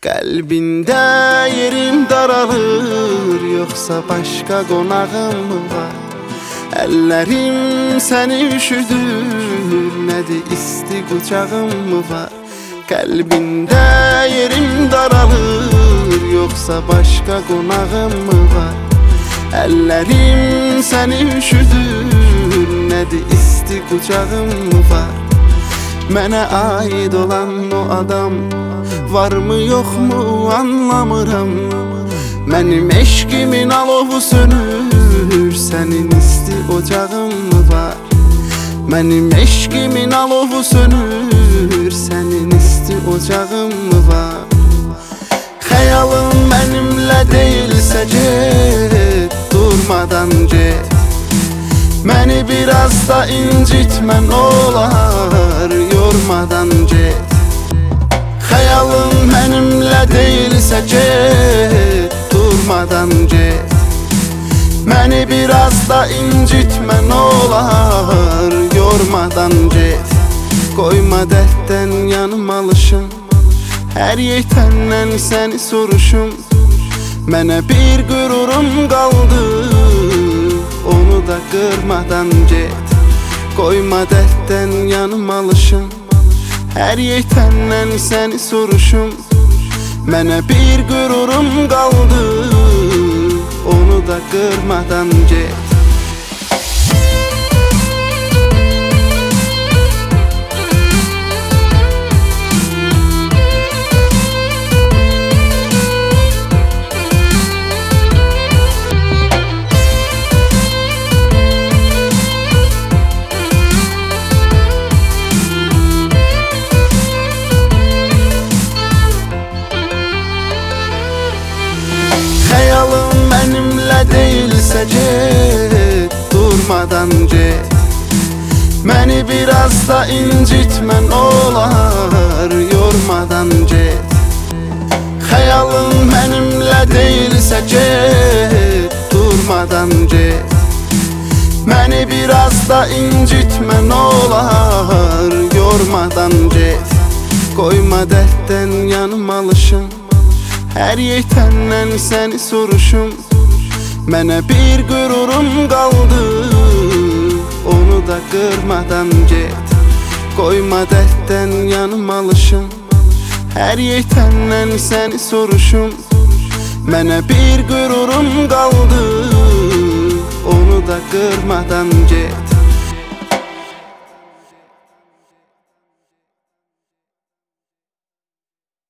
Qəlbində yerim daralır, yoxsa başqa qonağım mı var? Əllərim səni üşüdür, nədir isti qucağım mı var? Qəlbində yerim daralır, yoxsa başqa qonağım mı var? Əllərim səni üşüdür, nədir isti qucağım mı var? Mənə aid olan o adam varmı yoxmu anlamıram. Mənim eşqimin alovu sönür, sənin isti ocağın mı var? Mənim eşqimin alovu sönür, sənin isti ocağın mı var? Xəyalım mənimlə deyilsə get, durmadan get. Məni biraz da incitmən olar, yormadan get. Xəyalım mənimlə deyilsə get, durmadan get. Məni biraz da incitmən olar, yormadan get. Qoyma dərddən yanım alışım, hər yetəndən səni soruşum. Mənə bir qürurum qaldı, onu da qırmadan get. Qoyma dərddən yanım alışım, hər yetəndən səni soruşum. Mənə bir qürurum qaldı, onu da qırmadan get. Xəyalım mənimlə deyilsə get, durmadan get. Məni biraz da incitmən olar, yormadan get. Xəyalım mənimlə deyilsə get, durmadan get. Məni biraz da incitmən olar, yormadan get. Qoyma dərddən yanım alışım, hər yetəndən səni soruşum. Mənə bir qürurum qaldı, onu da qırmadan get. Qoyma dərddən yanım alışım, hər yetəndən səni soruşum. Mənə bir qürurum qaldı, onu da qırmadan get.